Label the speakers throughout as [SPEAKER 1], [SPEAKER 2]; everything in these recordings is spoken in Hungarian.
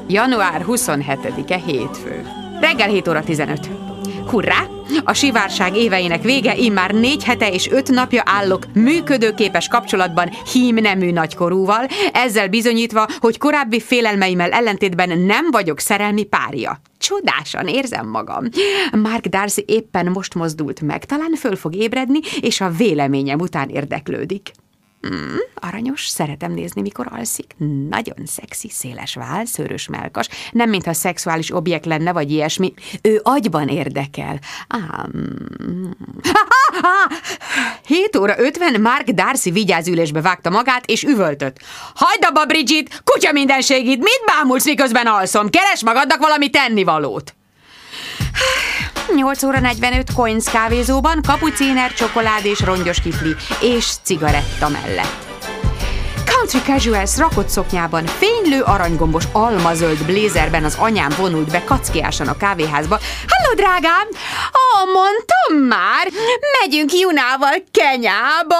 [SPEAKER 1] Január 27-e hétfő. Reggel 7 óra 15. Hurrá! A sivárság éveinek vége, immár 4 hete és 5 napja állok működőképes kapcsolatban hímnemű nagykorúval, ezzel bizonyítva, hogy korábbi félelmeimmel ellentétben nem vagyok szerelmi párja. Csodásan érzem magam. Mark Darcy éppen most mozdult meg, talán föl fog ébredni, és a véleményem után érdeklődik. Aranyos, szeretem nézni, mikor alszik. Nagyon szexi, széles váll, szőrös mellkas, nem mintha szexuális objekt lenne, vagy ilyesmi. Ő agyban érdekel. 7 óra 50, Mark Darcy vigyázülésbe vágta magát, és üvöltött. Hagyd abba, Bridget, kutya mindenségid, mit bámulsz, miközben alszom? Keres magadnak valami tennivalót. 8 óra 45 Coins kávézóban, kapuciner, csokolád és rongyos kifli, és cigaretta mellett. Country Casuals rakott szoknyában, fénylő aranygombos almazöld blézerben az anyám vonult be kackiásan a kávéházba. Halló, drágám! Mondtam már, megyünk Junával Kenyába.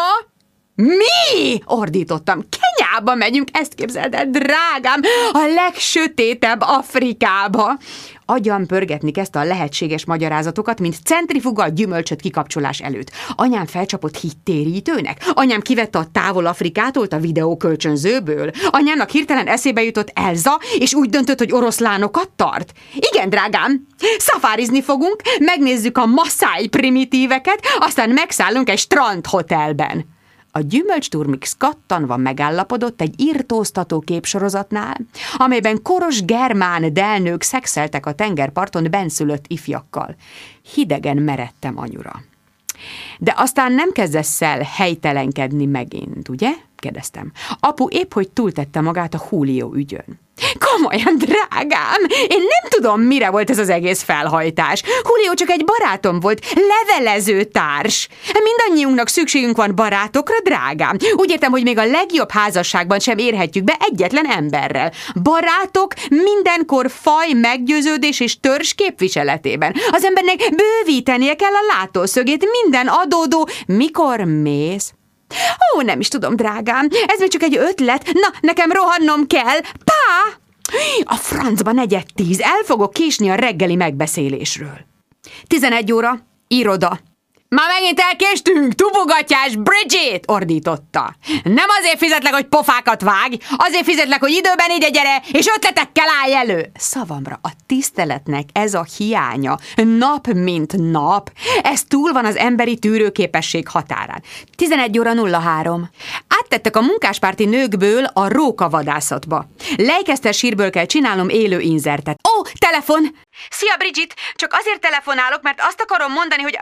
[SPEAKER 1] Mi? Ordítottam. Kenyába megyünk, ezt képzeld el, drágám, a legsötétebb Afrikába. Agyam pörgetni kezdte a lehetséges magyarázatokat, mint centrifuga a gyümölcsöt kikapcsolás előtt. Anyám felcsapott hittérítőnek? Anyám kivette a távol Afrikától a videókölcsönzőből? Anyámnak hirtelen eszébe jutott Elza, és úgy döntött, hogy oroszlánokat tart? Igen, drágám, szafárizni fogunk, megnézzük a Maszáj primitíveket, aztán megszállunk egy strandhotelben. A gyümölcsturmix kattanva megállapodott egy irtóztató képsorozatnál, amelyben koros germán delnők szexeltek a tengerparton benszülött ifjakkal. Hidegen meredtem anyura. De aztán nem kezdesz el helytelenkedni megint, ugye? Kérdeztem. Apu épp hogy túltette magát a Julio ügyön. Komolyan, drágám, én nem tudom, mire volt ez az egész felhajtás. Julio csak egy barátom volt, levelező társ. Mindannyiunknak szükségünk van barátokra, drágám. Úgy értem, hogy még a legjobb házasságban sem érhetjük be egyetlen emberrel. Barátok mindenkor faj, meggyőződés és törzs képviseletében. Az embernek bővítenie kell a látószögét minden adódó, mikor mész. Nem is tudom, drágám, ez még csak egy ötlet. Na, nekem rohannom kell. Pá! A francba 9:45, el fogok késni a reggeli megbeszélésről. 11 óra, iroda. Már megint elkéstünk, tubogatjás, Bridget! Ordította. Nem azért fizetlek, hogy pofákat vágj, azért fizetlek, hogy időben ide gyere, és ötletekkel állj elő. Szavamra, a tiszteletnek ez a hiánya, nap mint nap, ez túl van az emberi tűrőképesség határán. 11 óra 03. Áttettek a munkáspárti nőkből a rókavadászatba. Leicester sírből kell csinálnom élő inzertet. Telefon! Szia, Bridget! Csak azért telefonálok, mert azt akarom mondani, hogy a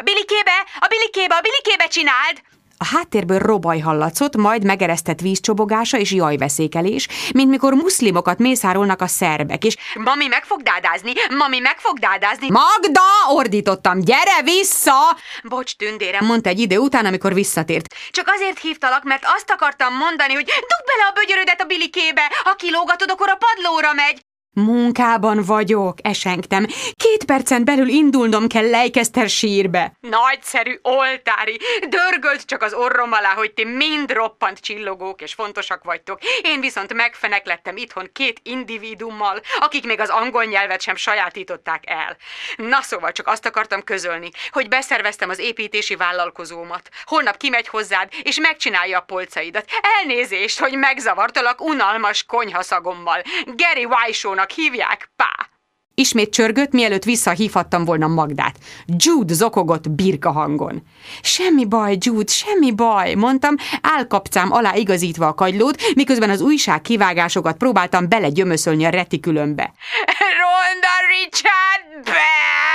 [SPEAKER 1] bilikébe csináld! A háttérből robaj hallatszott, majd megeresztett vízcsobogása és jajveszékelés, mint mikor muszlimokat mészárolnak a szerbek, és Mami meg fog dádázni! Magda! Ordítottam, gyere vissza! Bocs, tündérem, mondta egy idő után, amikor visszatért. Csak azért hívtalak, mert azt akartam mondani, hogy dugd bele a bögyörödet a bilikébe, ha kilógatod, akkor a padlóra megy. Munkában vagyok, esengtem. 2 percen belül indulnom kell Leicester sírbe. Nagyszerű, oltári. Dörgölt csak az orrom alá, hogy ti mind roppant csillogók és fontosak vagytok. Én viszont megfeneklettem itthon 2 individummal, akik még az angol nyelvet sem sajátították el. Na szóval csak azt akartam közölni, hogy beszerveztem az építési vállalkozómat. Holnap kimegy hozzád, és megcsinálja a polcaidat. Elnézést, hogy megzavartalak unalmas konyhaszagommal. Gary Weissónak hívják, pá! Ismét csörgött, mielőtt visszahívhattam volna Magdát. Jude zokogott birka hangon. Semmi baj, Jude, semmi baj, mondtam, állkapcám alá igazítva a kagylót, miközben az újság kivágásokat próbáltam belegyömöszölni a retikülömbe. Ronda Richard, be!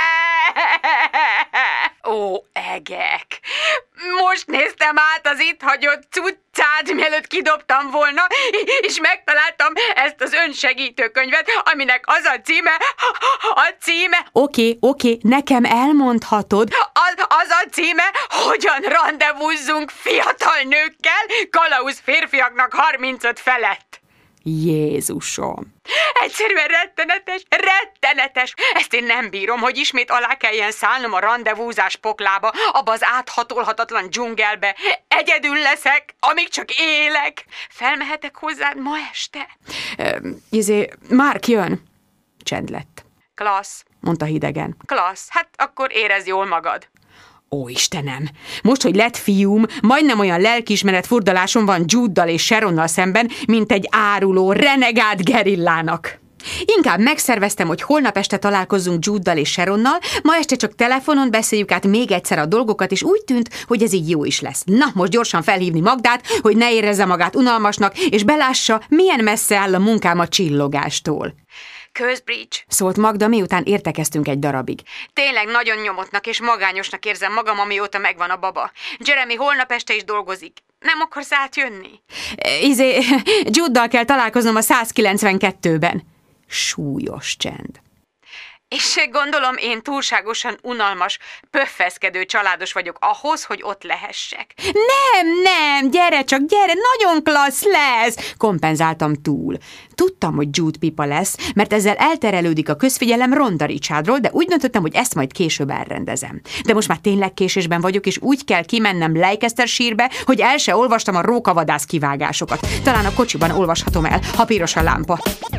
[SPEAKER 1] Egek! Most néztem át az itt hagyott cuccát, mielőtt kidobtam volna, és megtaláltam ezt az önsegítőkönyvet, aminek az a címe... Oké, nekem elmondhatod. Az a címe, hogyan randevúzzunk fiatal nőkkel, kalauz férfiaknak 35 felett. Jézusom! Egyszerűen rettenetes! Ezt én nem bírom, hogy ismét alá kelljen szállnom a randevúzás poklába, abba az áthatolhatatlan dzsungelbe. Egyedül leszek, amíg csak élek. Felmehetek hozzád ma este? Mark jön. csend lett. Klassz, mondta hidegen. Klassz, hát akkor érezd jól magad. Ó, Istenem! Most, hogy lett fiúm, majdnem olyan lelkiismeret furdalásom van Juddal és Sharonnal szemben, mint egy áruló, renegált gerillának. Inkább megszerveztem, hogy holnap este találkozzunk Juddal és Sharonnal, ma este csak telefonon beszéljük át még egyszer a dolgokat, és úgy tűnt, hogy ez így jó is lesz. Na, most gyorsan felhívni Magdát, hogy ne érezze magát unalmasnak, és belássa, milyen messze áll a munkám a csillogástól. Közbridge, szólt Magda, miután értekeztünk egy darabig. Tényleg nagyon nyomottnak és magányosnak érzem magam, amióta megvan a baba. Jeremy holnap este is dolgozik. Nem akarsz átjönni? Juddal kell találkoznom a 192-ben. Súlyos csend. És gondolom, én túlságosan unalmas, pöffeszkedő családos vagyok ahhoz, hogy ott lehessek. Nem, gyere csak, gyere, nagyon klassz lesz, kompenzáltam túl. Tudtam, hogy Jude pipa lesz, mert ezzel elterelődik a közfigyelem Ronda Richardról, de úgy döntöttem, hogy ezt majd később elrendezem. De most már tényleg késésben vagyok, és úgy kell kimennem Leicestershire-be, hogy el se olvastam a rókavadász kivágásokat. Talán a kocsiban olvashatom el, ha piros a lámpa.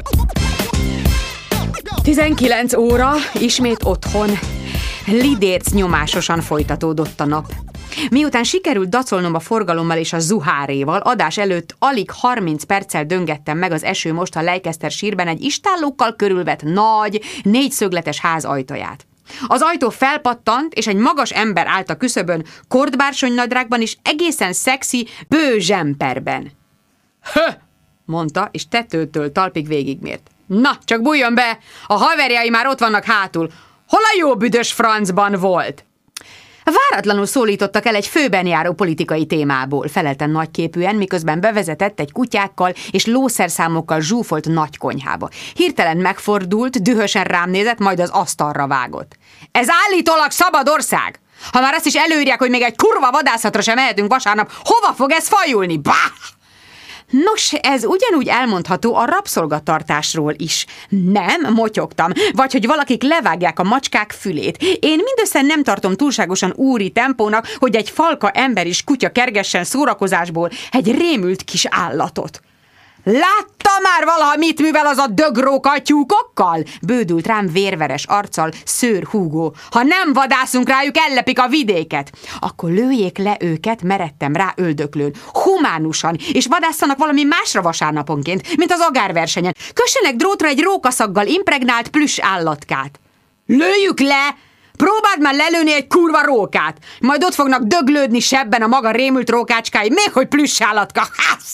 [SPEAKER 1] 19 óra, ismét otthon. Lidérc nyomásosan folytatódott a nap. Miután sikerült dacolnom a forgalommal és a zuháréval, adás előtt alig 30 perccel döngettem meg az esőmost a Leicestershire-ben egy istállókkal körülvett nagy, 4 szögletes ház ajtaját. Az ajtó felpattant, és egy magas ember állt a küszöbön, kordbársonynadrágban és egészen szexi bőzsemperben. Mondta, és tetőtől talpig végigmért. Na, csak bújjon be! A haverjai már ott vannak hátul. Hol a jó büdös francban volt? Váratlanul szólítottak el egy főben járó politikai témából, feleltem nagyképűen, miközben bevezetett egy kutyákkal és lószerszámokkal zsúfolt nagy konyhába. Hirtelen megfordult, dühösen rám nézett, majd az asztalra vágott. Ez állítólag szabad ország! Ha már azt is előírják, hogy még egy kurva vadászatra sem mehetünk vasárnap, hova fog ez fajulni? Bah! Nos, ez ugyanúgy elmondható a rabszolgatartásról is. Nem, motyogtam, vagy hogy valakik levágják a macskák fülét. Én mindössze nem tartom túlságosan úri tempónak, hogy egy falka ember és kutya kergessen szórakozásból egy rémült kis állatot. Látta már valaha, mit művel az a dögróka tyúkokkal? Bődült rám vérveres arccal Sir Hugo. Ha nem vadászunk rájuk, ellepik a vidéket. Akkor lőjék le őket, meredtem rá öldöklőn. Humánusan, és vadásszanak valami másra vasárnaponként, mint az agárversenyen. Kössenek drótra egy rókaszaggal impregnált plüss állatkát. Lőjük le! Próbáld már lelőni egy kurva rókát, majd ott fognak döglődni sebben a maga rémült rókácskái, még hogy plüss állatka.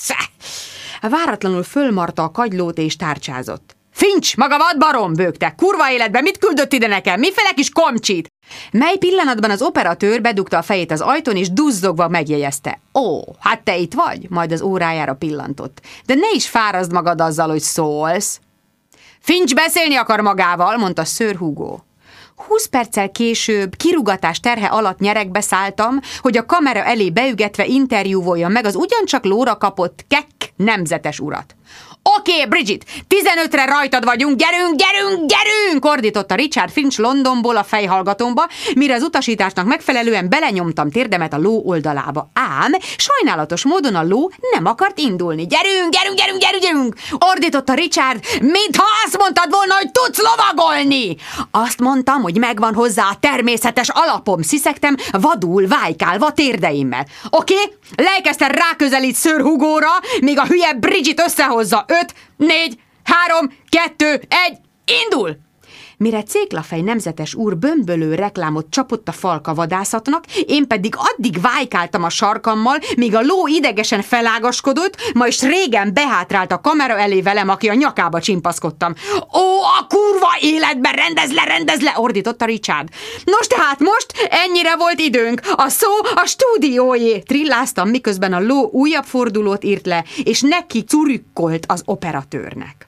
[SPEAKER 1] Váratlanul fölmarta a kagylót és tárcsázott. Fincs, maga vadbarom, bőgte. Kurva életben mit küldött ide nekem? Miféle kis komcsit? Mely pillanatban az operatőr bedugta a fejét az ajtón, és duzzogva megjegyezte. Ó, hát te itt vagy? Majd az órájára pillantott. De ne is fárazd magad azzal, hogy szólsz. Fincs beszélni akar magával, mondta Sir Hugo. 20 perccel később kirúgatás terhe alatt nyeregbe szálltam, hogy a kamera elé beügetve interjúvoljam meg az ugyancsak lóra kapott kekk nemzetes urat. Oké, Bridget, 15-re rajtad vagyunk, gyerünk, ordította Richard Finch Londonból a fejhallgatómba, mire az utasításnak megfelelően belenyomtam térdemet a ló oldalába. Ám sajnálatos módon a ló nem akart indulni. Gyerünk, ordította Richard, mintha azt mondtad volna, hogy tudsz lovagolni. Azt mondtam, hogy megvan hozzá a természetes alapom, sziszegtem vadul, vájkálva térdeimmel. Oké, Leicester ráközelít Sir Hugóra, míg a hülye Bridget összehozza. 5, 4, 3, 2, 1, indul! Mire Céklafej nemzetes úr bömbölő reklámot csapott a falka vadászatnak, én pedig addig vájkáltam a sarkammal, míg a ló idegesen felágaskodott, majd régen behátrált a kamera elé velem, aki a nyakába csimpaszkodtam. Ó, a kurva életben, rendezd le, ordította Richard. Nos tehát most ennyire volt időnk, a szó a stúdiójé, trilláztam, miközben a ló újabb fordulót írt le, és neki curükkolt az operatőrnek.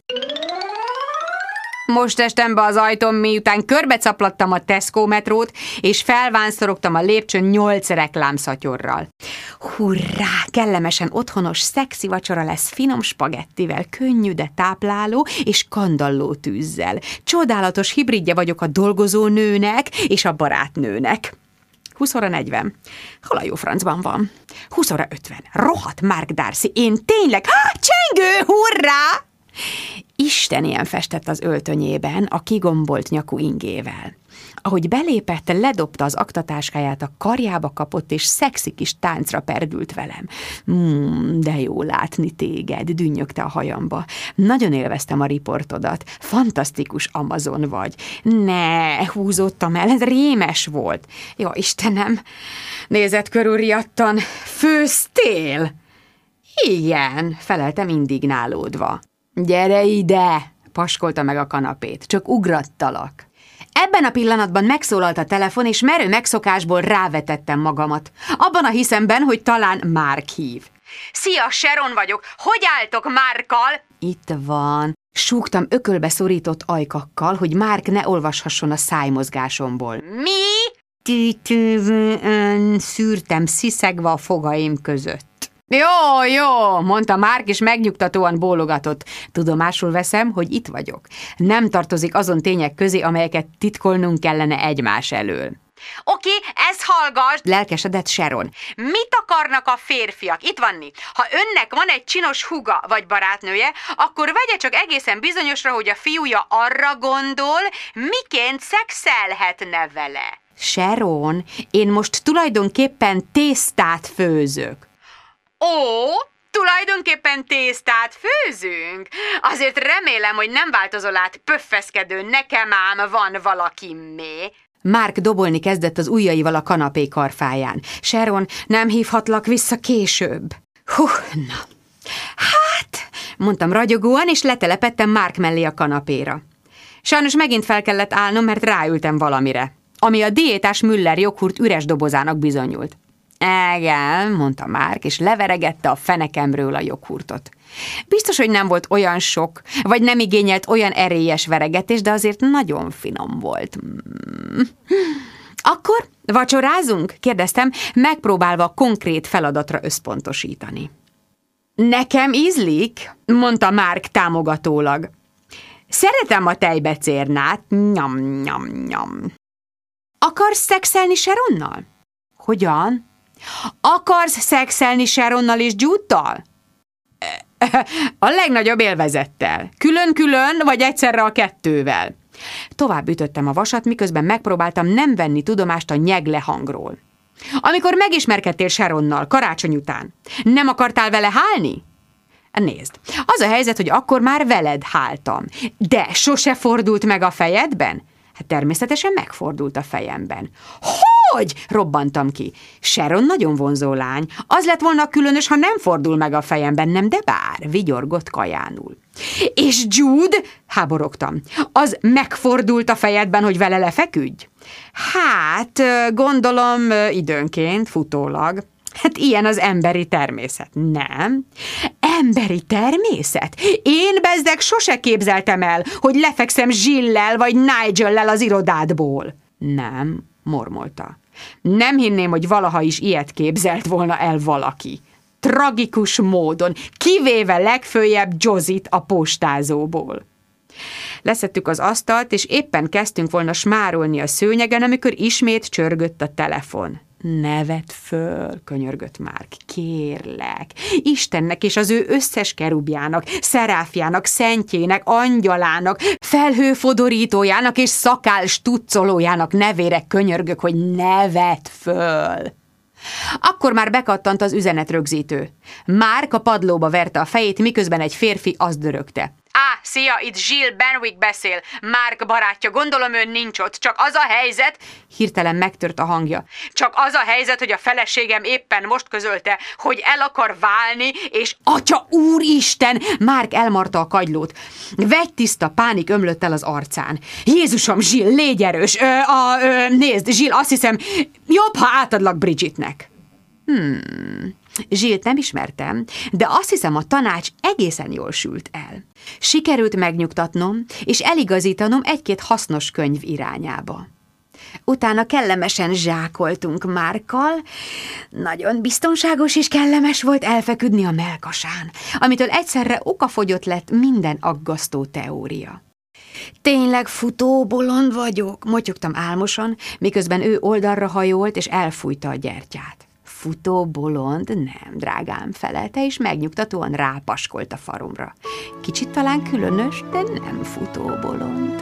[SPEAKER 1] Most estem be az ajtón, miután körbecaplattam a Tesco metrót, és felvánszorogtam a lépcsőn 8 reklámszatyorral. Hurrá, kellemesen otthonos, szexi vacsora lesz finom spagettivel, könnyű, de tápláló, és kandalló tűzzel. Csodálatos hibridje vagyok a dolgozó nőnek és a barátnőnek. 20 óra 40. Hol a jó francban van? 20 óra 50. Rohadt Mark Darcy, én tényleg... csengő, hurrá! Isten ilyen festett az öltönyében, a kigombolt nyakú ingével. Ahogy belépett, ledobta az aktatáskáját, a karjába kapott, és szexi kis táncra perdült velem. De jó látni téged, dünnyögte a hajamba. Nagyon élveztem a riportodat. Fantasztikus Amazon vagy. Ne, húzottam el, ez rémes volt. Jó, Istenem, nézett körül riadtan. Főztél? Igen, feleltem indignálódva. Gyere ide, paskolta meg a kanapét, csak ugrattalak. Ebben a pillanatban megszólalt a telefon, és merő megszokásból rávetettem magamat. Abban a hiszemben, hogy talán Mark hív. Szia, Sharon vagyok, hogy álltok Markkal? Itt van. Súgtam ökölbe szorított ajkakkal, hogy Mark ne olvashasson a szájmozgásomból. Mi? Szűrtem sziszegve a fogaim között. Jó, mondta Mark, és megnyugtatóan bólogatott. Tudomásul veszem, hogy itt vagyok. Nem tartozik azon tények közé, amelyeket titkolnunk kellene egymás elől. Oké, ezt hallgass, lelkesedett Sharon. Mit akarnak a férfiak? Itt vanni. Ha önnek van egy csinos húga vagy barátnője, akkor vegye csak egészen bizonyosra, hogy a fiúja arra gondol, miként szexelhetne vele. Sharon, én most tulajdonképpen tésztát főzök. Ó, tulajdonképpen tésztát főzünk? Azért remélem, hogy nem változol át pöffeszkedő, nekem ám van valakimmé. Mark dobolni kezdett az ujjaival a kanapé karfáján. Sharon, nem hívhatlak vissza később. Na. Hát, mondtam ragyogóan, és letelepettem Mark mellé a kanapéra. Sajnos megint fel kellett állnom, mert ráültem valamire, ami a diétás Müller joghurt üres dobozának bizonyult. Igen, mondta Mark, és leveregette a fenekemről a joghurtot. Biztos, hogy nem volt olyan sok, vagy nem igényelt olyan erélyes veregetés, de azért nagyon finom volt. Akkor vacsorázunk? Kérdeztem, megpróbálva konkrét feladatra összpontosítani. Nekem ízlik, mondta Mark támogatólag. Szeretem a tejbecérnát. Nyam. Akarsz szexelni Sharonnal? Hogyan? Akarsz szexelni Sharonnal és Jude-tal? A legnagyobb élvezettel. Külön-külön, vagy egyszerre a kettővel. Tovább ütöttem a vasat, miközben megpróbáltam nem venni tudomást a nyegle hangról. Amikor megismerkedtél Sharonnal karácsony után, nem akartál vele hálni? Nézd, az a helyzet, hogy akkor már veled háltam. De sose fordult meg a fejedben? Hát természetesen megfordult a fejemben. Hogy? Robbantam ki. Sharon nagyon vonzó lány. Az lett volna különös, ha nem fordul meg a fejemben, nem, de bár, vigyorgott kajánul. És Jude? Háborogtam. Az megfordult a fejedben, hogy vele lefeküdj? Hát, gondolom időnként, futólag. Hát ilyen az emberi természet, nem? Emberi természet? Én bezdeg sose képzeltem el, hogy lefekszem Jill-lel vagy Nigel-lel az irodádból. Nem, mormolta. Nem hinném, hogy valaha is ilyet képzelt volna el valaki. Tragikus módon, kivéve legföljebb Josit a postázóból. Leszettük az asztalt, és éppen kezdtünk volna smárolni a szőnyegen, amikor ismét csörgött a telefon. Ne vedd föl, könyörgött Mark, kérlek. Istennek és az ő összes kerubjának, szeráfjának, szentjének, angyalának, felhőfodorítójának és szakál stuccolójának nevére könyörgök, hogy ne vedd föl. Akkor már bekattant az üzenetrögzítő. Mark a padlóba verte a fejét, miközben egy férfi azt dörögte. Szia, itt Jill Benwick beszél. Mark barátja, gondolom ön nincs ott, csak az a helyzet... Hirtelen megtört a hangja. Csak az a helyzet, hogy a feleségem éppen most közölte, hogy el akar válni, és... Atya úristen! Mark elmarta a kagylót. Vegytiszta pánik ömlött el az arcán. Jézusom, Jill, légy erős! Nézd, Jill, azt hiszem, jobb, ha átadlak Bridgetnek. Jill-t nem ismertem, de azt hiszem, a tanács egészen jól sült el. Sikerült megnyugtatnom, és eligazítanom egy-két hasznos könyv irányába. Utána kellemesen zsákoltunk Markkal. Nagyon biztonságos és kellemes volt elfeküdni a mellkasán, amitől egyszerre okafogyott lett minden aggasztó teória. Tényleg futóbolond vagyok, motyogtam álmosan, miközben ő oldalra hajolt és elfújta a gyertyát. Futó bolond? Nem, drágám, felelte, és megnyugtatóan rápaskolt a faromra. Kicsit talán különös, de nem futó bolond.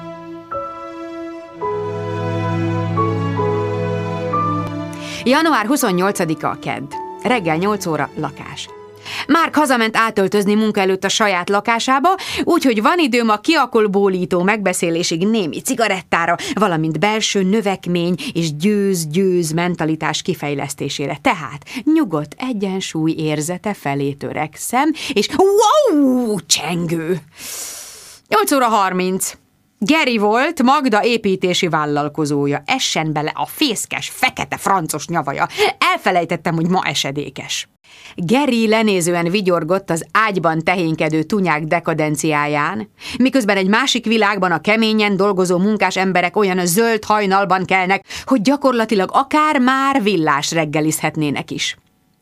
[SPEAKER 1] Január 28-a kedd. Reggel 8 óra, lakás. Márk hazament átöltözni munka előtt a saját lakásába, úgyhogy van időm a kiakolbólító megbeszélésig némi cigarettára, valamint belső növekmény és győz-győz mentalitás kifejlesztésére. Tehát nyugodt egyensúly érzete felé törekszem, és wow, csengő! 8 óra 30. Geri volt, Magda építési vállalkozója. Essen bele a fészkes, fekete francos nyavaja. Elfelejtettem, hogy ma esedékes. Geri lenézően vigyorgott az ágyban tehénkedő tunyák dekadenciáján, miközben egy másik világban a keményen dolgozó munkás emberek olyan zöld hajnalban kelnek, hogy gyakorlatilag akár már villás reggelizhetnének is.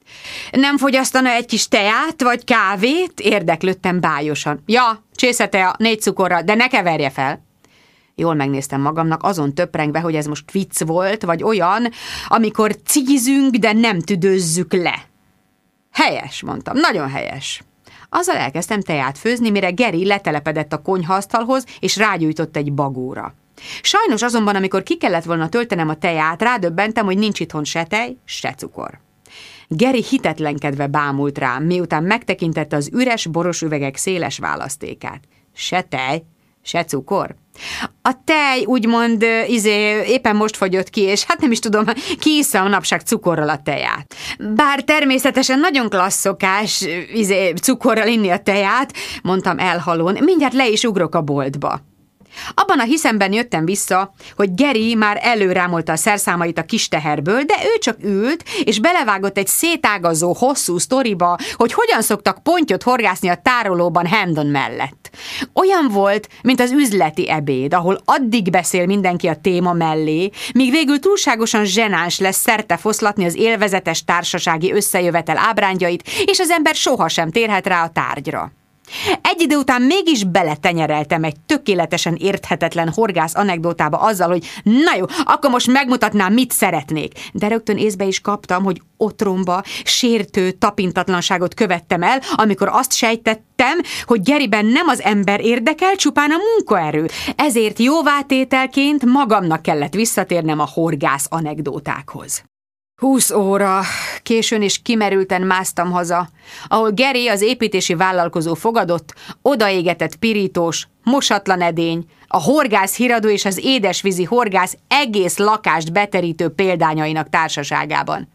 [SPEAKER 1] Nem fogyasztana egy kis teát vagy kávét? Érdeklődtem bájosan. Ja, csészetea, 4 cukorral, de ne keverje fel. Jól megnéztem magamnak, azon töprengve, hogy ez most vicc volt, vagy olyan, amikor cigizünk, de nem tüdőzzük le. Helyes, mondtam, nagyon helyes. Azzal elkezdtem teját főzni, mire Geri letelepedett a konyhaasztalhoz, és rágyújtott egy bagóra. Sajnos azonban, amikor ki kellett volna töltenem a teját, rádöbbentem, hogy nincs itthon se tej, se cukor. Geri hitetlenkedve bámult rám, miután megtekintette az üres boros üvegek széles választékát. Se tej, se cukor. A tej úgymond éppen most fogyott ki, és hát nem is tudom, ki issza a napság cukorral a teját. Bár természetesen nagyon klassz szokás cukorral inni a teját, mondtam elhalón, mindjárt le is ugrok a boltba. Abban a hiszemben jöttem vissza, hogy Geri már előrámolta a szerszámait a kis teherből, de ő csak ült, és belevágott egy szétágazó, hosszú sztoriba, hogy hogyan szoktak pontyot horgászni a tárolóban Hendon mellett. Olyan volt, mint az üzleti ebéd, ahol addig beszél mindenki a téma mellé, míg végül túlságosan zsenáns lesz szerte foszlatni az élvezetes társasági összejövetel ábrándjait, és az ember sohasem térhet rá a tárgyra. Egy idő után mégis beletenyereltem egy tökéletesen érthetetlen horgász anekdótába azzal, hogy na jó, akkor most megmutatnám, mit szeretnék. De rögtön észbe is kaptam, hogy otromba, sértő tapintatlanságot követtem el, amikor azt sejtettem, hogy Geriben nem az ember érdekel, csupán a munkaerő. Ezért jóvátételként magamnak kellett visszatérnem a horgász anekdótákhoz. 20 óra, későn és kimerülten másztam haza, ahol Geri, az építési vállalkozó fogadott, odaégetett pirítós, mosatlan edény, a horgász híradó és az édesvízi horgász egész lakást beterítő példányainak társaságában.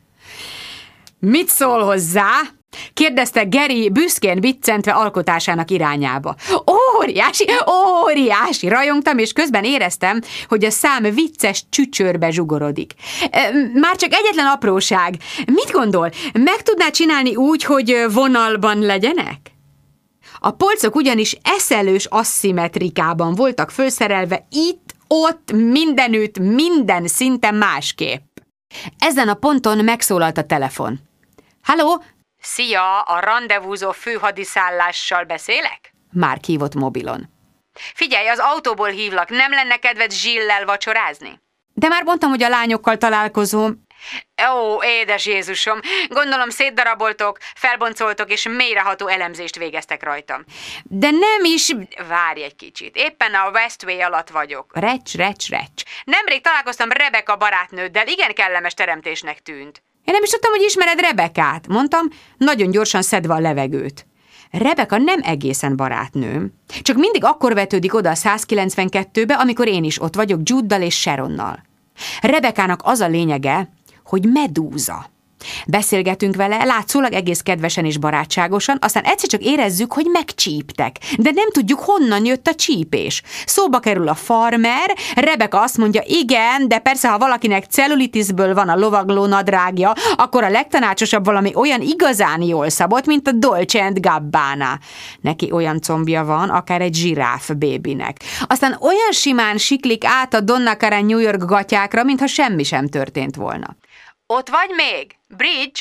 [SPEAKER 1] Mit szól hozzá? Kérdezte Geri büszkén biccentve alkotásának irányába. Óriási, rajongtam, és közben éreztem, hogy a szám vicces csücsörbe zsugorodik. Már csak egyetlen apróság. Mit gondol, meg tudná csinálni úgy, hogy vonalban legyenek? A polcok ugyanis eszelős aszimmetrikában voltak fölszerelve itt, ott, mindenütt, minden szinten másképp. Ezen a ponton megszólalt a telefon. Halló? Szia, a randevúzó főhadiszállással beszélek? Márk hívott mobilon. Figyelj, az autóból hívlak, nem lenne kedved Zsillel vacsorázni? De már mondtam, hogy a lányokkal találkozom. Ó, édes Jézusom, gondolom szétdaraboltok, felboncoltok és mélyreható elemzést végeztek rajtam. De nem is... Várj egy kicsit, éppen a Westway alatt vagyok. Recs. Nemrég találkoztam Rebecca barátnőddel, igen kellemes teremtésnek tűnt. Én nem is tudtam, hogy ismered Rebekát, mondtam, nagyon gyorsan szedve a levegőt. Rebecca nem egészen barátnőm, csak mindig akkor vetődik oda a 192-be, amikor én is ott vagyok Juddal és Sharonnal. Rebecának az a lényege, hogy medúza. Beszélgetünk vele, látszólag egész kedvesen és barátságosan, aztán egyszer csak érezzük, hogy megcsíptek, de nem tudjuk, honnan jött a csípés. Szóba kerül a farmer, Rebecca azt mondja, igen, de persze, ha valakinek cellulitisből van a lovagló nadrágja, akkor a legtanácsosabb valami olyan igazán jól szabott, mint a Dolce & Gabbana. Neki olyan combja van, akár egy zsiráf bébinek. Aztán olyan simán siklik át a Donna Karan New York gatyákra, mintha semmi sem történt volna. Ott vagy még? Bridge?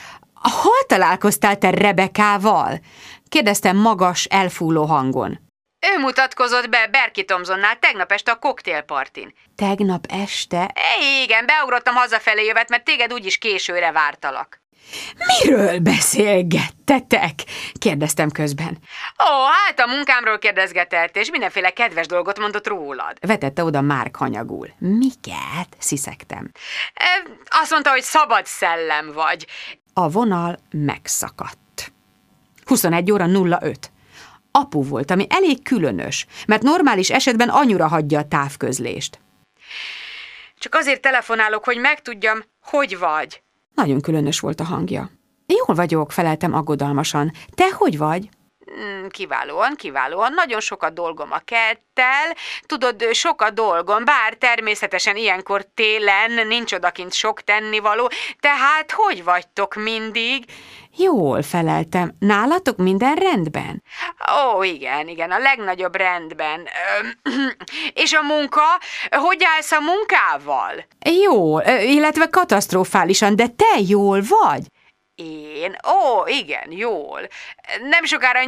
[SPEAKER 1] Hol találkoztál te Rebekával? Kérdeztem magas, elfúló hangon. Ő mutatkozott be Berki Thompsonnál tegnap este a koktélpartin. Tegnap este? Igen, beugrottam hazafelé jövet, mert téged úgyis későre vártalak. Miről beszélgettetek? Kérdeztem közben. Hát a munkámról kérdezgetett, és mindenféle kedves dolgot mondott rólad. Vetette oda Márk hanyagul. Miket? Sziszegtem. Azt mondta, hogy szabad szellem vagy. A vonal megszakadt. 21:05. Apu volt, ami elég különös, mert normális esetben anyura hagyja a távközlést. Csak azért telefonálok, hogy megtudjam, hogy vagy. Nagyon különös volt a hangja. Jól vagyok, feleltem aggodalmasan. Te hogy vagy? Kiválóan. Nagyon sokat dolgom a kerttel. Tudod, sokat dolgom, bár természetesen ilyenkor télen nincs odakint sok tennivaló. Tehát hogy vagytok mindig? Jól, feleltem. Nálatok minden rendben? Igen, a legnagyobb rendben. És a munka? Hogy állsz a munkával? Jól, illetve katasztrofálisan, de te jól vagy? Én? Igen, jól. Nem sokára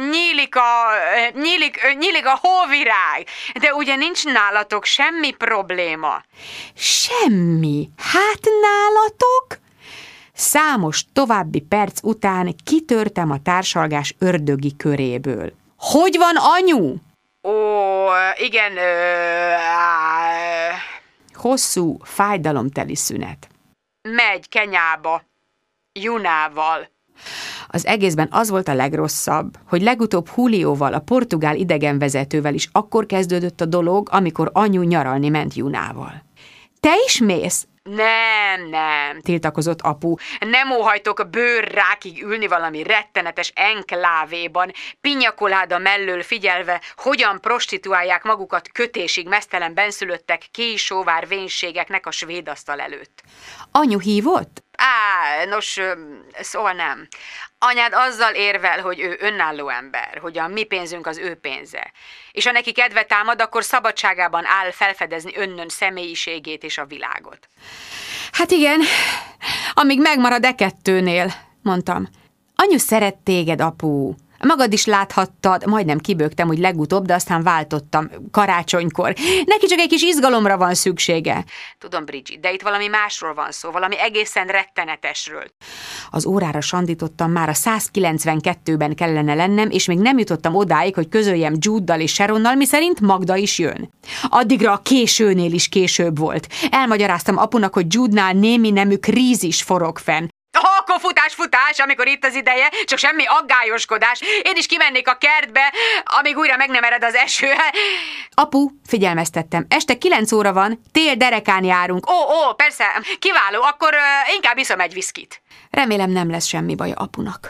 [SPEAKER 1] nyílik a hóvirág, de ugye nincs nálatok semmi probléma. Semmi? Hát nálatok? Számos további perc után kitörtem a társalgás ördögi köréből. Hogy van anyu? Igen, Hosszú, fájdalomteli szünet. Megy Kenyába. Junával. Az egészben az volt a legrosszabb, hogy legutóbb Julióval, a portugál idegenvezetővel is akkor kezdődött a dolog, amikor anyu nyaralni ment Junával. Te is mész? Nem, tiltakozott apu. Nem óhajtok bőrrákig ülni valami rettenetes enklávéban, pinyakoláda mellől figyelve, hogyan prostituálják magukat kötésig meztelen benszülöttek késóvár vénségeknek a svéd asztal előtt. Anyu hívott? Szóval nem. Anyád azzal érvel, hogy ő önálló ember, hogy a mi pénzünk az ő pénze. És ha neki kedve támad, akkor szabadságában áll felfedezni önnön személyiségét és a világot. Hát igen, amíg megmarad kettőnél, mondtam. Anyu szeret téged, apu. Magad is láthattad, majdnem kibögtem, hogy legutóbb, de aztán váltottam karácsonykor. Neki csak egy kis izgalomra van szüksége. Tudom, Bridget, de itt valami másról van szó, valami egészen rettenetesről. Az órára sandítottam, már a 192-ben kellene lennem, és még nem jutottam odáig, hogy közöljem Juddal és Sharonnal, miszerint Magda is jön. Addigra a későnél is később volt. Elmagyaráztam apunak, hogy Juddnál némi nemű krízis forog fenn. Akkor futás, amikor itt az ideje, csak semmi aggályoskodás. Én is kimennék a kertbe, amíg újra meg nem ered az eső. Apu, figyelmeztettem, este 9 óra van, tél derekán járunk. Persze, kiváló, akkor inkább iszom egy viszkit. Remélem nem lesz semmi baja apunak.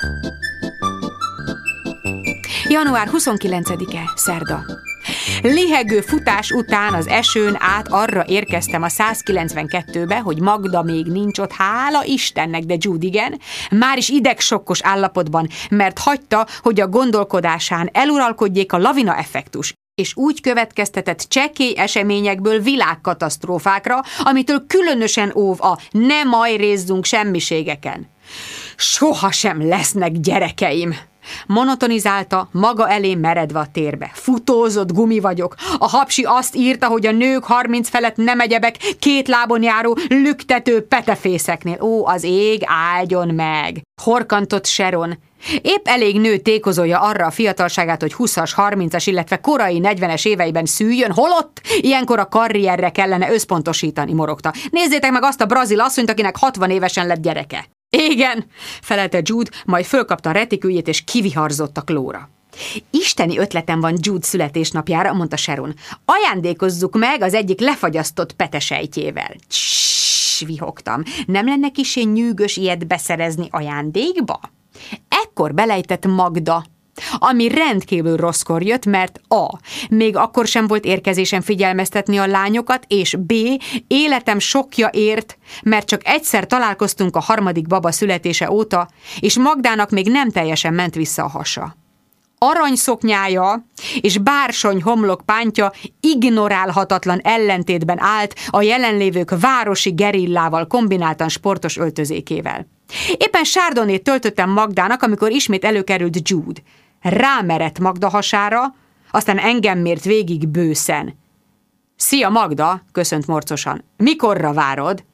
[SPEAKER 1] Január 29-e, szerda. Lihegő futás után az esőn át arra érkeztem a 192-be, hogy Magda még nincs ott, hála Istennek, de Jude igen, már is idegsokkos állapotban, mert hagyta, hogy a gondolkodásán eluralkodjék a lavina effektus, és úgy következtetett csekély eseményekből világkatasztrófákra, amitől különösen óv a ne majrézzunk semmiségeken. Sohasem lesznek gyerekeim! Monotonizálta, maga elé meredve a térbe. Futózott gumi vagyok. A hapsi azt írta, hogy a nők 30 felett nem egyebek, 2 lábon járó, lüktető petefészeknél. Az ég áldjon meg! Horkantott Sharon. Épp elég nő tékozolja arra a fiatalságát, hogy 20-as, 30-as, illetve korai 40-es éveiben szüljön, holott ilyenkor a karrierre kellene összpontosítani, morogta. Nézzétek meg azt a brazil asszonyt, akinek 60 évesen lett gyereke. Igen, felelte Jude, majd fölkapta a retiküljét és kiviharzott a klóra. Isteni ötletem van Jude születésnapjára, mondta Sharon. Ajándékozzuk meg az egyik lefagyasztott petesejtjével. Vihogtam. Nem lenne kissé nyűgös ilyet beszerezni ajándékba? Ekkor belejtett Magda, ami rendkívül rosszkor jött, mert a. még akkor sem volt érkezésem figyelmeztetni a lányokat, és b. életem sokja ért, mert csak egyszer találkoztunk a harmadik baba születése óta, és Magdának még nem teljesen ment vissza a hasa. Aranyszoknyája és bársony homlokpántja ignorálhatatlan ellentétben állt a jelenlévők városi gerillával kombináltan sportos öltözékével. Éppen sárdonét töltöttem Magdának, amikor ismét előkerült Jude. Rámerett Magda hasára, aztán engem mért végig bőszen. Szia, Magda, köszönt morcosan. Mikorra várod?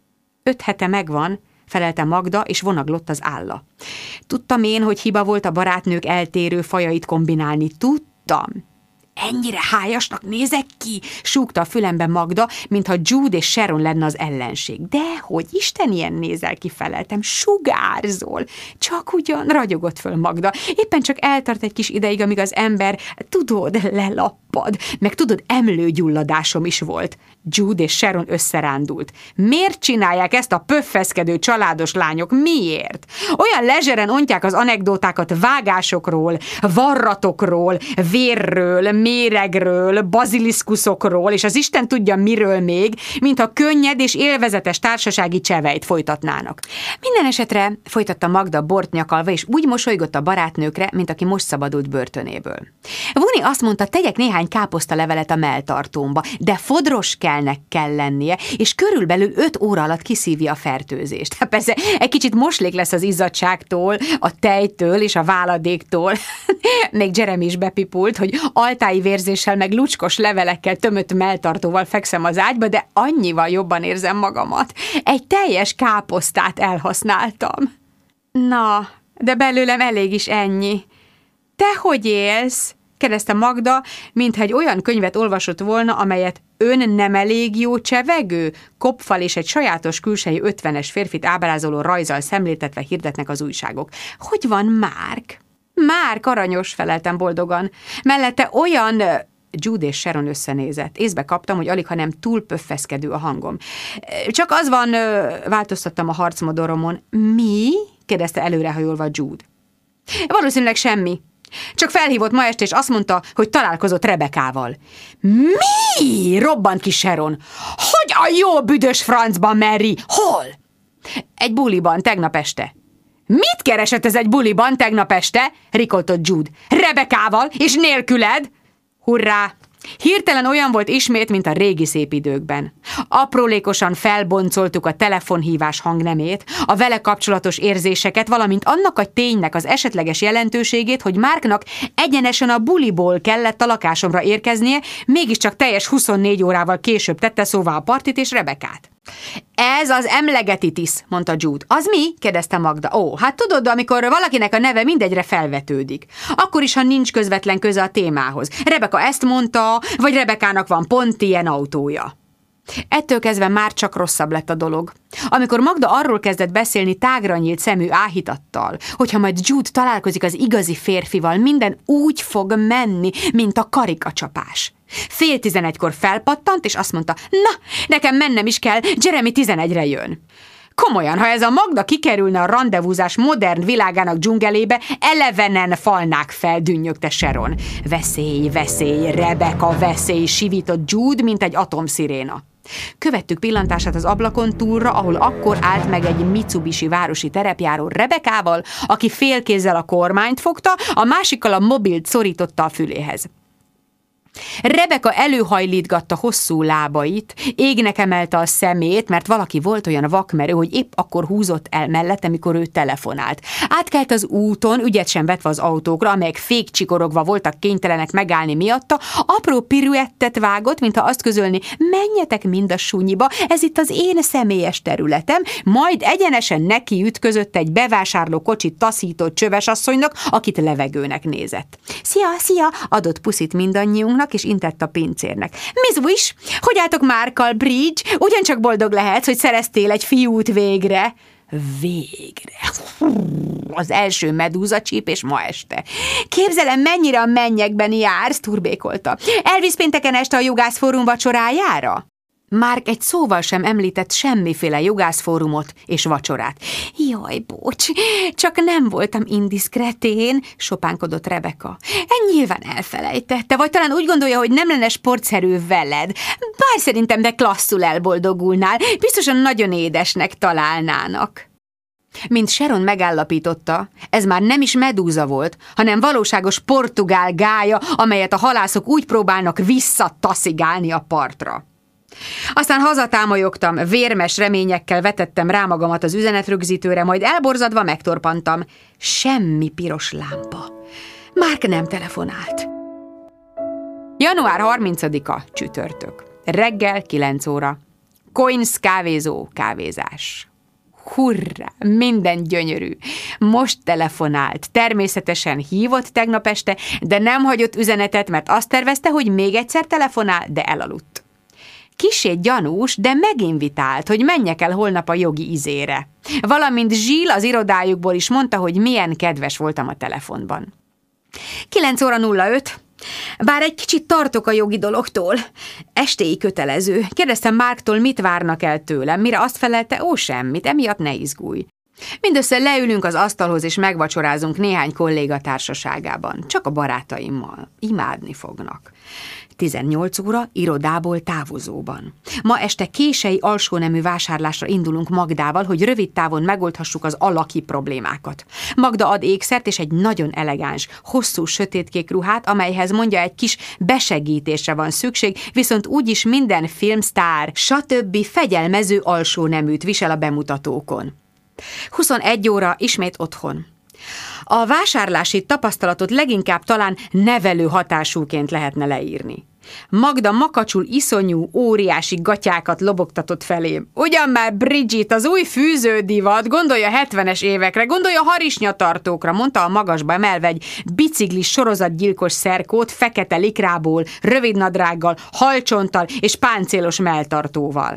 [SPEAKER 1] 5 hete megvan, felelte Magda, és vonaglott az álla. Tudtam én, hogy hiba volt a barátnők eltérő fajait kombinálni. Tudtam. Ennyire hályasnak nézek ki, súgta a fülembe Magda, mintha Jude és Sharon lenne az ellenség. De hogy Isten ilyen nézel ki, feleltem, sugárzol. Csak ugyan, ragyogott föl Magda. Éppen csak eltart egy kis ideig, amíg az ember, tudod, lelappad. Meg tudod, emlőgyulladásom is volt. Jude és Sharon összerándult. Miért csinálják ezt a pöffeszkedő családos lányok? Miért? Olyan lezseren ontják az anekdótákat vágásokról, varratokról, vérről, méregről, baziliszkuszokról, és az Isten tudja miről még, mintha könnyed és élvezetes társasági csevejt folytatnának. Minden esetre folytatta Magda bort nyakalva, és úgy mosolygott a barátnőkre, mint aki most szabadult börtönéből. Vuni azt mondta, tegyek néhány káposztalevelet a melltartómba, de fodroskelnek kell lennie, és körülbelül 5 óra alatt kiszívja a fertőzést. Hát persze, egy kicsit moslék lesz az izzadságtól, a tejtől és a váladéktól. Még Jeremy is bepipult, hogy altái vérzéssel meg lucskos levelekkel tömött melltartóval fekszem az ágyba, de annyival jobban érzem magamat. Egy teljes káposztát elhasználtam. Na, de belőlem elég is ennyi. Te hogy élsz? Kérdezte Magda, mintha egy olyan könyvet olvasott volna, amelyet ön nem elég jó csevegő, kopfal és egy sajátos külsejű 50-es férfit ábrázoló rajzzal szemléltetve hirdetnek az újságok. Hogy van Mark? Mark aranyos, feleltem boldogan. Mellette olyan... Jude és Sharon összenézett. Észbe kaptam, hogy alig, ha nem túl pöffeszkedő a hangom. Csak az van, változtattam a harcmodoromon. Mi? Kérdezte előrehajolva Jude. Valószínűleg semmi. Csak felhívott ma este, és azt mondta, hogy találkozott Rebekával. Mi? Robbant ki Sharon. Hogy a jó büdös francban, Mary? Hol? Egy buliban, tegnap este. Mit keresett ez egy buliban tegnap este? Rikoltott Jude. Rebekával, és nélküled? Hurrá! Hirtelen olyan volt ismét, mint a régi szép időkben. Aprólékosan felboncoltuk a telefonhívás hangnemét, a vele kapcsolatos érzéseket, valamint annak a ténynek az esetleges jelentőségét, hogy Marknak egyenesen a buliból kellett a lakásomra érkeznie, mégiscsak teljes 24 órával később tette szóvá a partit és Rebekát. Ez az emlegetitis, mondta Jude. Az mi? Kérdezte Magda. Ó, hát tudod, amikor valakinek a neve mindegyre felvetődik. Akkor is, ha nincs közvetlen köze a témához. Rebeka ezt mondta, vagy Rebekának van pont ilyen autója. Ettől kezdve már csak rosszabb lett a dolog. Amikor Magda arról kezdett beszélni tágra nyílt szemű áhítattal, hogyha majd Jude találkozik az igazi férfival, minden úgy fog menni, mint a karikacsapás. 10:30 felpattant, és azt mondta, na, nekem mennem is kell, Jeremy 11-re jön. Komolyan, ha ez a Magda kikerülne a randevúzás modern világának dzsungelébe, elevenen falnák fel, dünnyögte Sharon. Veszély, veszély, Rebeka, veszély, sivított Jude, mint egy atomsziréna. Követtük pillantását az ablakon túlra, ahol akkor állt meg egy Mitsubishi városi terepjáró Rebekával, aki félkézzel a kormányt fogta, a másikkal a mobilt szorította a füléhez. Rebeka előhajlítgatta hosszú lábait, égnek emelte a szemét, mert valaki volt olyan vakmerő, hogy épp akkor húzott el mellette, mikor ő telefonált. Átkelt az úton, ügyet sem vetve az autókra, amelyek fékcsikorogva voltak kénytelenek megállni miatta, apró piruettet vágott, mintha azt közölni, menjetek mind a sunyiba, ez itt az én személyes területem, majd egyenesen neki ütközött egy bevásárló kocsit taszított csövesasszonynak, akit levegőnek nézett. Szia, szia, adott puszit mindannyiunknak, és intett a pincérnek. Miss Wish, hogy álltok Markkal, Bridge? Ugyancsak boldog lehetsz, hogy szereztél egy fiút végre. Végre. Az első medúzacsípés ma este. Képzelem, mennyire a mennyekben jársz, turbékolta. Elvisz pénteken este a jogászfórum vacsorájára? Mark egy szóval sem említett semmiféle jogászfórumot és vacsorát. Jaj, bocs, csak nem voltam indiszkretén, sopánkodott Rebeka. Nyilván elfelejtette, vagy talán úgy gondolja, hogy nem lenne sportszerű veled. Bár szerintem de klasszul elboldogulnál, biztosan nagyon édesnek találnának. Mint Sharon megállapította, ez már nem is medúza volt, hanem valóságos portugál gálya, amelyet a halászok úgy próbálnak visszataszigálni a partra. Aztán hazatámolyogtam, vérmes reményekkel vetettem rá magamat az üzenetrögzítőre, majd elborzadva megtorpantam. Semmi piros lámpa. Mark nem telefonált. Január 30-a csütörtök. Reggel 9 óra. Coins kávézó, kávézás. Hurrá, minden gyönyörű. Most telefonált, természetesen hívott tegnap este, de nem hagyott üzenetet, mert azt tervezte, hogy még egyszer telefonál, de elaludt. Kissé gyanús, de meginvitált, hogy menjek el holnap a jogi izére. Valamint Zsil az irodájukból is mondta, hogy milyen kedves voltam a telefonban. 9 óra 05. Bár egy kicsit tartok a jogi dologtól. Estéi kötelező. Kérdeztem Marktól, mit várnak el tőlem, mire azt felelte, semmit, emiatt ne izgulj. Mindössze leülünk az asztalhoz, és megvacsorázunk néhány kolléga társaságában. Csak a barátaimmal. Imádni fognak. 18 óra irodából távozóban. Ma este kései alsónemű vásárlásra indulunk Magdával, hogy rövid távon megoldhassuk az alaki problémákat. Magda ad ékszert és egy nagyon elegáns, hosszú sötétkék ruhát, amelyhez mondja egy kis besegítésre van szükség, viszont úgyis minden filmsztár, stb. Fegyelmező alsóneműt visel a bemutatókon. 21 óra ismét otthon. A vásárlási tapasztalatot leginkább talán nevelő hatásúként lehetne leírni. Magda makacsul iszonyú, óriási gatyákat lobogtatott felém. Ugyan már Bridget, az új fűződivat, gondolja 70-es évekre, gondolja harisnyatartókra, mondta a magasba emelve egy biciklis sorozatgyilkos szerkót fekete likrából, rövidnadrággal, halcsonttal és páncélos melltartóval.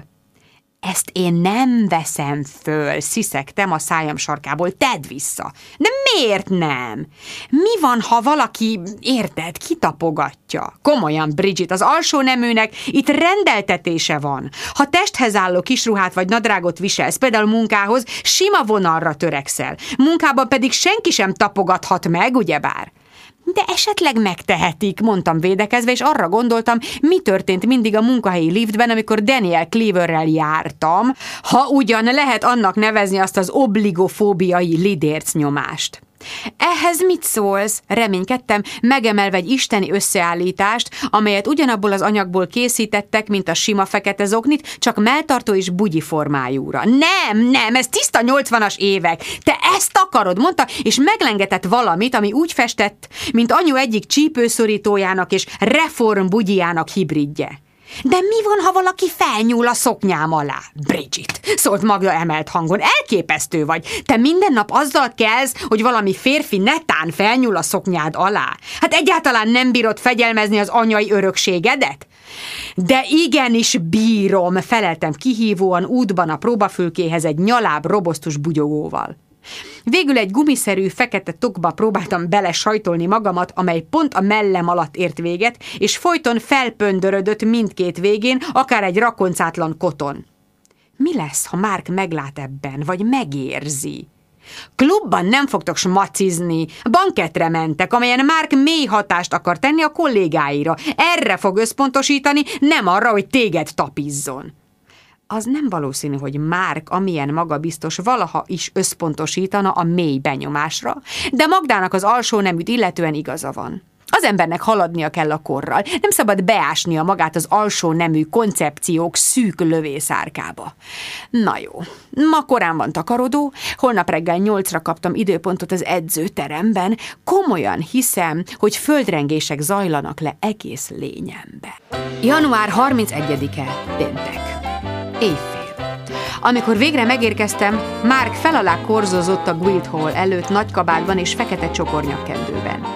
[SPEAKER 1] Ezt én nem veszem föl, sziszegtem a szájam sarkából, tedd vissza. De miért nem? Mi van, ha valaki, érted, kitapogatja? Komolyan, Bridget, az alsóneműnek itt rendeltetése van. Ha testhez álló kisruhát vagy nadrágot viselsz, például munkához, sima vonalra törekszel. Munkában pedig senki sem tapogathat meg, ugyebár? De esetleg megtehetik, mondtam védekezve, és arra gondoltam, mi történt mindig a munkahelyi liftben, amikor Daniel Cleaverrel jártam, ha ugyan lehet annak nevezni azt az obligofóbiai lidérc nyomást. Ehhez mit szólsz? Reménykedtem, megemelve egy isteni összeállítást, amelyet ugyanabból az anyagból készítettek, mint a sima fekete zoknit, csak melltartó és bugyi formájúra. Nem, ez tiszta 80-as évek. Te ezt akarod, mondta, és meglengetett valamit, ami úgy festett, mint anyu egyik csípőszorítójának és reform bugyijának hibridje. De mi van, ha valaki felnyúl a szoknyám alá? Bridget, szólt Magda emelt hangon, elképesztő vagy. Te minden nap azzal kelsz, hogy valami férfi netán felnyúl a szoknyád alá. Hát egyáltalán nem bírod fegyelmezni az anyai örökségedet? De igenis bírom, feleltem kihívóan útban a próbafülkéhez egy nyaláb robosztus bugyogóval. Végül egy gumiszerű fekete tokba próbáltam belesajtolni magamat, amely pont a mellem alatt ért véget, és folyton felpöndörödött mindkét végén, akár egy rakoncátlan koton. Mi lesz, ha Mark meglát ebben, vagy megérzi? Klubban nem fogtok smacizni, bankettre mentek, amelyen Mark mély hatást akar tenni a kollégáira. Erre fog összpontosítani, nem arra, hogy téged tapizzon. Az nem valószínű, hogy Mark, amilyen magabiztos, valaha is összpontosítana a mély benyomásra, de Magdának az alsóneműt illetően igaza van. Az embernek haladnia kell a korral, nem szabad beásnia magát az alsónemű koncepciók szűk lövészárkába. Na jó, ma korán van takarodó, holnap reggel 8-ra kaptam időpontot az edzőteremben, komolyan hiszem, hogy földrengések zajlanak le egész lényembe. Január 31-e, péntek. Éjfél. Amikor végre megérkeztem, Mark felalá korzozott a Guildhall előtt nagykabátban és fekete csokornyakkendőben.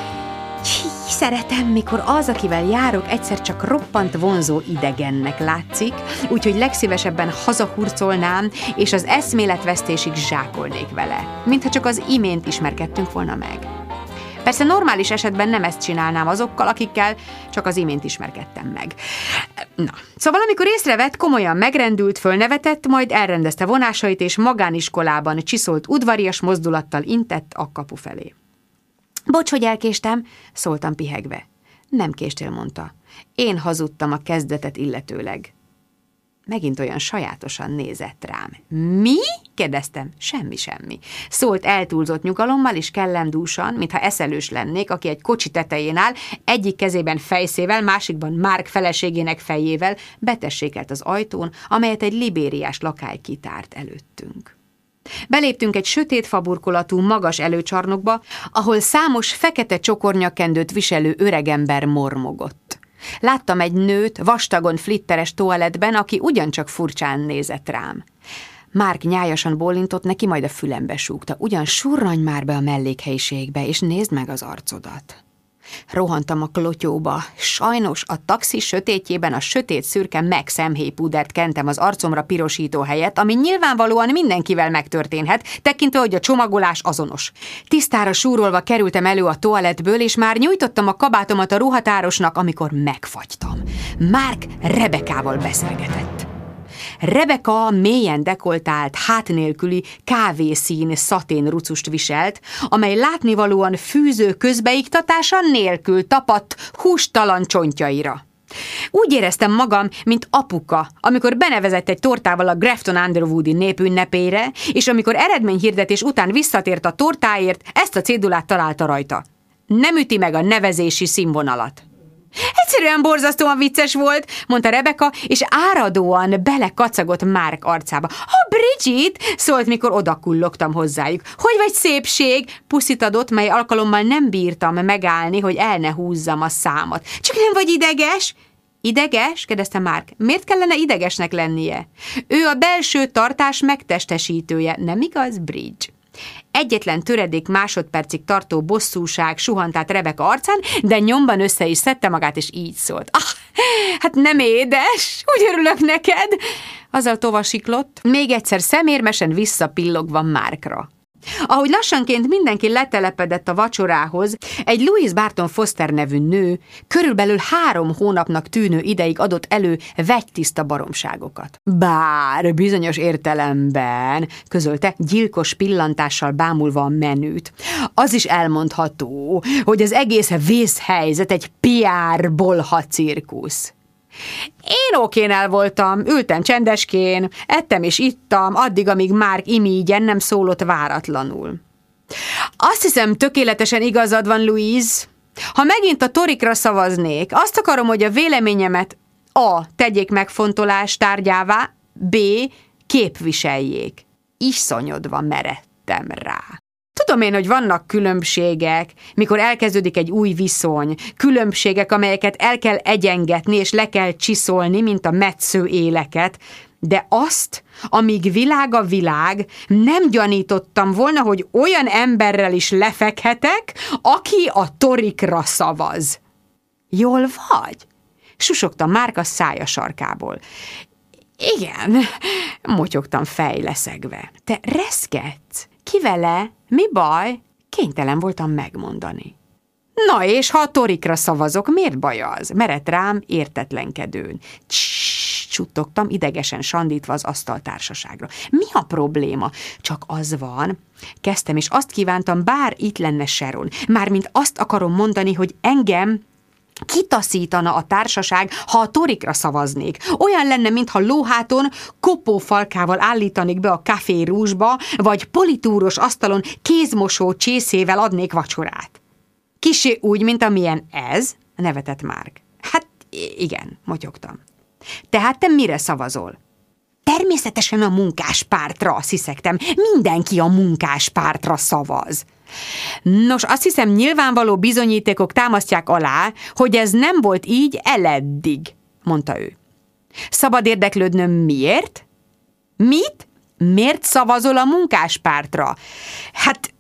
[SPEAKER 1] Szeretem, mikor az, akivel járok, egyszer csak roppant vonzó idegennek látszik, úgyhogy legszívesebben hazahurcolnám, és az eszméletvesztésig zsákolnék vele, mintha csak az imént ismerkedtünk volna meg. Persze normális esetben nem ezt csinálnám azokkal, akikkel csak az imént ismerkedtem meg. Na, szóval amikor észrevett, komolyan megrendült, fölnevetett, majd elrendezte vonásait, és magániskolában csiszolt udvarias mozdulattal intett a kapu felé. Bocs, hogy elkéstem, szóltam pihegve. Nem késtél, mondta. Én hazudtam a kezdetet illetőleg. Megint olyan sajátosan nézett rám. Mi? kérdeztem. Semmi. Szólt eltúlzott nyugalommal és kellendúsan, mintha eszelős lennék, aki egy kocsi tetején áll, egyik kezében fejszével, másikban Mark feleségének fejével, betessékelt az ajtón, amelyet egy libériás lakály kitárt előttünk. Beléptünk egy sötét faburkolatú, magas előcsarnokba, ahol számos fekete csokornyakkendőt viselő öregember mormogott. Láttam egy nőt vastagon flitteres toalettben, aki ugyancsak furcsán nézett rám. Mark nyájasan bólintott neki, majd a fülembe súgta. Ugyan surranj már be a mellékhelyiségbe, és nézd meg az arcodat. Rohantam a klotyóba. Sajnos a taxi sötétjében a sötét szürke MAC szemhéjpúdert kentem az arcomra pirosító helyett, ami nyilvánvalóan mindenkivel megtörténhet, tekintve, hogy a csomagolás azonos. Tisztára súrolva kerültem elő a toalettből, és már nyújtottam a kabátomat a ruhatárosnak, amikor megfagytam. Mark Rebekával beszélgetett. Rebeka mélyen dekoltált, hát nélküli, kávészín szatén rucust viselt, amely látnivalóan fűző közbeiktatása nélkül tapadt hústalan csontjaira. Úgy éreztem magam, mint apuka, amikor benevezett egy tortával a Grafton Underwoodi népünnepére, és amikor eredményhirdetés után visszatért a tortáért, ezt a cédulát találta rajta. Nem üti meg a nevezési színvonalat. Egyszerűen borzasztóan vicces volt, mondta Rebeka, és áradóan belekacagott Mark arcába. Bridget, szólt, mikor odakullogtam hozzájuk. Hogy vagy szépség? Puszit adott, mely alkalommal nem bírtam megállni, hogy el ne húzzam a számat. Csak nem vagy ideges? Ideges? kérdezte Mark. Miért kellene idegesnek lennie? Ő a belső tartás megtestesítője, nem igaz, Bridge? Egyetlen töredék másodpercig tartó bosszúság suhant át Rebeka arcán, de nyomban össze is szedte magát, és így szólt. Hát nem édes, úgy örülök neked! Azzal tovasiklott, még egyszer szemérmesen visszapillogva Markra. Ahogy lassanként mindenki letelepedett a vacsorához, egy Louise Barton Foster nevű nő körülbelül 3 hónapnak tűnő ideig adott elő vegytiszta baromságokat. Bár bizonyos értelemben, közölte, gyilkos pillantással bámulva a menüt, az is elmondható, hogy az egész vészhelyzet egy PR bolha cirkusz. Én okén el voltam, ültem csendeskén, ettem és ittam, addig, amíg Mark imígyen nem szólott váratlanul. Azt hiszem, tökéletesen igazad van, Louise. Ha megint a torikra szavaznék, azt akarom, hogy a véleményemet A. tegyék megfontolás tárgyává, B. képviseljék. Iszonyodva meredtem rá. Tudom én, hogy vannak különbségek, mikor elkezdődik egy új viszony, különbségek, amelyeket el kell egyengetni és le kell csiszolni, mint a metsző éleket, de azt, amíg világ a világ, nem gyanítottam volna, hogy olyan emberrel is lefekhetek, aki a torikra szavaz. Jól vagy? Susogtam Mark a szája sarkából. Igen, motyogtam fejleszegve. Te reszketsz? Ki vele? Mi baj? Kénytelen voltam megmondani. Na és ha a torikra szavazok, miért baj az? Merett rám értetlenkedőn. Csuttogtam, idegesen sandítva az asztaltársaságra. Mi a probléma? Csak az van, kezdtem, és azt kívántam, bár itt lenne Sharon. Mármint azt akarom mondani, hogy engem kitaszítana a társaság, ha a torikra szavaznék. Olyan lenne, mintha lóháton kopófalkával állítanék be a Café Rouge-ba, vagy politúros asztalon kézmosó csészével adnék vacsorát. Kissé úgy, mint amilyen ez, nevetett Mark. Hát igen, motyogtam. Tehát te mire szavazol? Természetesen a munkáspártra, sziszegtem. Mindenki a munkáspártra szavaz. Nos, azt hiszem, nyilvánvaló bizonyítékok támasztják alá, hogy ez nem volt így eleddig, mondta ő. Szabad érdeklődnöm miért? Mit? Miért szavazol a munkáspártra? Hát,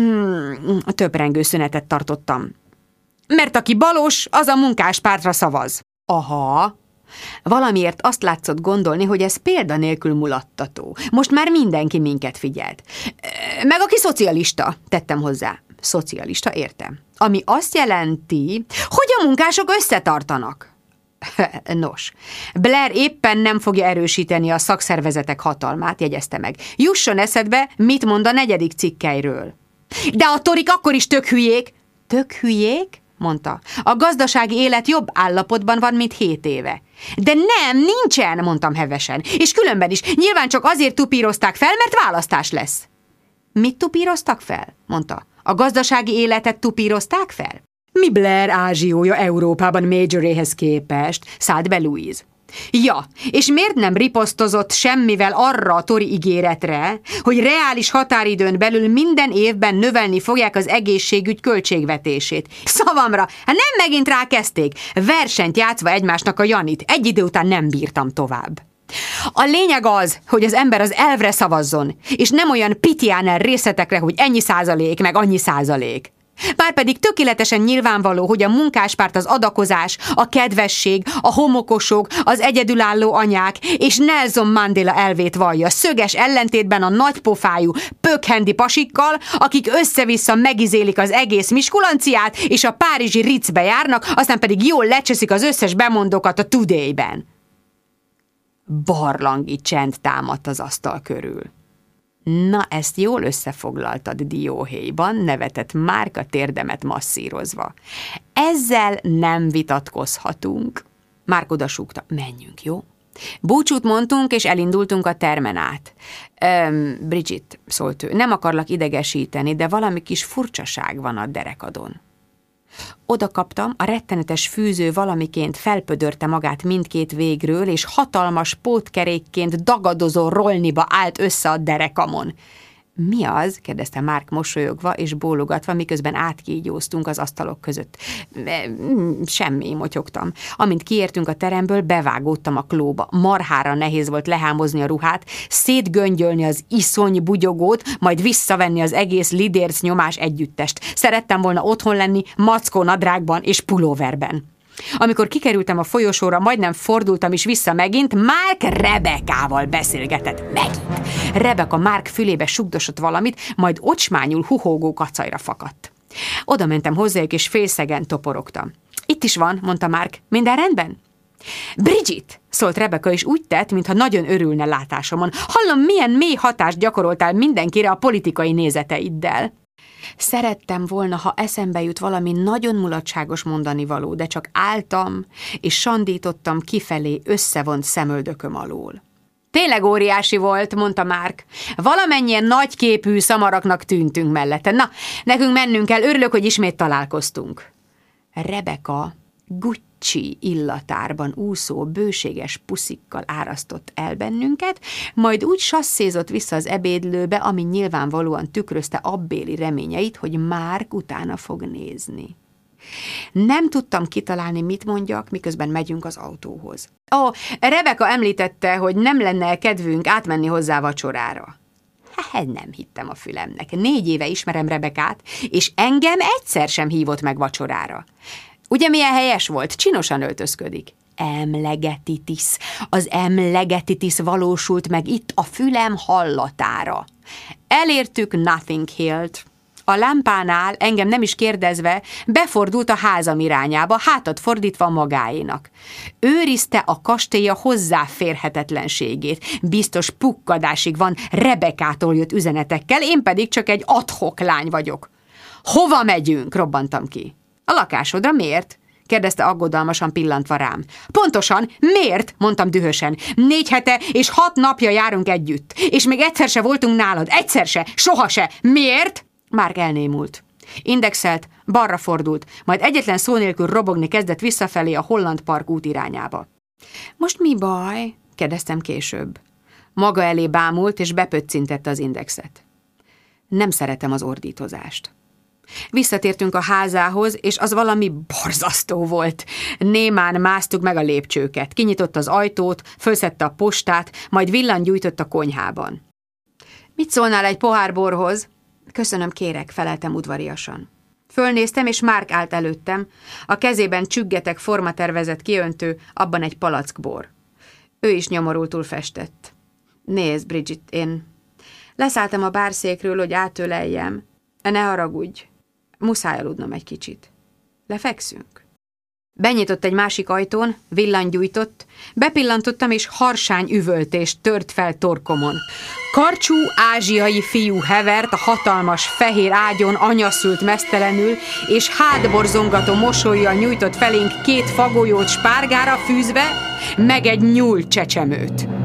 [SPEAKER 1] töprengő szünetet tartottam. Mert aki balos, az a munkáspártra szavaz. Aha. Valamiért azt látszott gondolni, hogy ez példanélkül mulattató. Most már mindenki minket figyelt. Meg aki szocialista, tettem hozzá. Szocialista, értem. Ami azt jelenti, hogy a munkások összetartanak. Nos, Blair éppen nem fogja erősíteni a szakszervezetek hatalmát, jegyezte meg. Jusson eszedbe, mit mond a 4. cikkelyről. De a torik akkor is tök hülyék. Tök hülyék? Mondta. A gazdasági élet jobb állapotban van, mint 7 éve. De nem, nincsen, mondtam hevesen. És különben is, nyilván csak azért tupírozták fel, mert választás lesz. Mit tupíroztak fel? Mondta. A gazdasági életet tupírozták fel? Mi Blair ázsiója Európában Majoréhez képest? Szállt be Louise. Ja, és miért nem riposztozott semmivel arra a tori ígéretre, hogy reális határidőn belül minden évben növelni fogják az egészségügy költségvetését? Szavamra, nem megint rákezdték, versenyt játszva egymásnak a Janit, egy idő után nem bírtam tovább. A lényeg az, hogy az ember az elvre szavazzon, és nem olyan pitiáner részletekre, hogy ennyi százalék, meg annyi százalék. Márpedig tökéletesen nyilvánvaló, hogy a munkáspárt az adakozás, a kedvesség, a homokosok, az egyedülálló anyák és Nelson Mandela elvét vallja, szöges ellentétben a nagypofájú, pökhendi pasikkal, akik össze-vissza megizélik az egész miskulanciát, és a párizsi Ritzbe járnak, aztán pedig jól lecseszik az összes bemondókat a Today-ben. Barlangi csend támadt az asztal körül. Na, ezt jól összefoglaltad, dióhéjban, nevetett Márk a térdemet masszírozva. Ezzel nem vitatkozhatunk. Márk odasúgta, menjünk, jó? Búcsút mondtunk, és elindultunk a termen át. Bridget, szólt ő, nem akarlak idegesíteni, de valami kis furcsaság van a derekadon. Oda kaptam, a rettenetes fűző valamiként felpödörte magát mindkét végről, és hatalmas pótkerékként dagadozó rollniba állt össze a derekamon. Mi az? Kérdezte Márk mosolyogva és bólogatva, miközben átkígyóztunk az asztalok között. Semmi, motyogtam. Amint kiértünk a teremből, bevágódtam a klóba. Marhára nehéz volt lehámozni a ruhát, szétgöngyölni az iszony bugyogót, majd visszavenni az egész lidérc nyomás együttest. Szerettem volna otthon lenni, mackó nadrágban és pulóverben. Amikor kikerültem a folyosóra, majdnem fordultam is vissza megint, Márk Rebekával beszélgetett megint. Rebeka Márk fülébe sugdosott valamit, majd ocsmányul huhógó kacajra fakadt. Oda mentem hozzájuk, és félszegen toporogtam. Itt is van, mondta Márk. Minden rendben? Bridget, szólt Rebeka, és úgy tett, mintha nagyon örülne látásomon. Hallom, milyen mély hatást gyakoroltál mindenkire a politikai nézeteiddel. Szerettem volna, ha eszembe jut valami nagyon mulatságos mondanivaló, de csak álltam, és sandítottam kifelé összevont szemöldököm alól. Tényleg óriási volt, mondta Márk. Valamennyien nagyképű szamaraknak tűntünk mellette. Na, nekünk mennünk kell, örülök, hogy ismét találkoztunk. Rebeka Gucci illatárban úszó bőséges puszikkal árasztott el bennünket, majd úgy sasszézott vissza az ebédlőbe, ami nyilvánvalóan tükrözte abbéli reményeit, hogy Márk utána fog nézni. Nem tudtam kitalálni, mit mondjak, miközben megyünk az autóhoz. Rebeka említette, hogy nem lenne kedvünk átmenni hozzá vacsorára. Nem hittem a fülemnek. 4 éve ismerem Rebekát, és engem egyszer sem hívott meg vacsorára. Ugye milyen helyes volt? Csinosan öltözködik. Emlegetitis. Az emlegetitis valósult meg itt a fülem hallatára. Elértük Nothing Hill-t. A lámpánál, engem nem is kérdezve, befordult a házam irányába, hátat fordítva magáénak. Őrizte a kastélya hozzáférhetetlenségét. Biztos pukkadásig van, Rebekától jött üzenetekkel, én pedig csak egy ad-hoc lány vagyok. Hova megyünk? Robbantam ki. A lakásodra miért? Kérdezte aggodalmasan pillantva rám. Pontosan, miért? Mondtam dühösen. 4 hete és 6 napja járunk együtt. És még egyszer se voltunk nálad. Egyszer se, soha se. Miért? Márk elnémult. Indexelt, balra fordult, majd egyetlen szó nélkül robogni kezdett visszafelé a Holland Park út irányába. Most mi baj? Kérdeztem később. Maga elé bámult, és bepöccintette az indexet. Nem szeretem az ordítozást. Visszatértünk a házához, és az valami borzasztó volt. Némán másztuk meg a lépcsőket. Kinyitotta az ajtót, fölszedte a postát, majd villangyújtott a konyhában. Mit szólnál egy pohár borhoz? Köszönöm, kérek, feleltem udvariasan. Fölnéztem, és Márk állt előttem, a kezében csüggeteg formatervezett kiöntő, abban egy palack bor. Ő is nyomorultul festett. Nézd, Bridget, én leszálltam a bárszékről, hogy átöleljem. Ne haragudj, muszáj aludnom egy kicsit. Lefekszünk? Benyitott egy másik ajtón, villangyújtott, bepillantottam, és harsány üvöltés tört fel torkomon. Karcsú ázsiai fiú hevert a hatalmas fehér ágyon anyaszült meztelenül, és hátborzongató mosollyal nyújtott felénk 2 fagolyót spárgára fűzve, meg egy nyúl csecsemőt.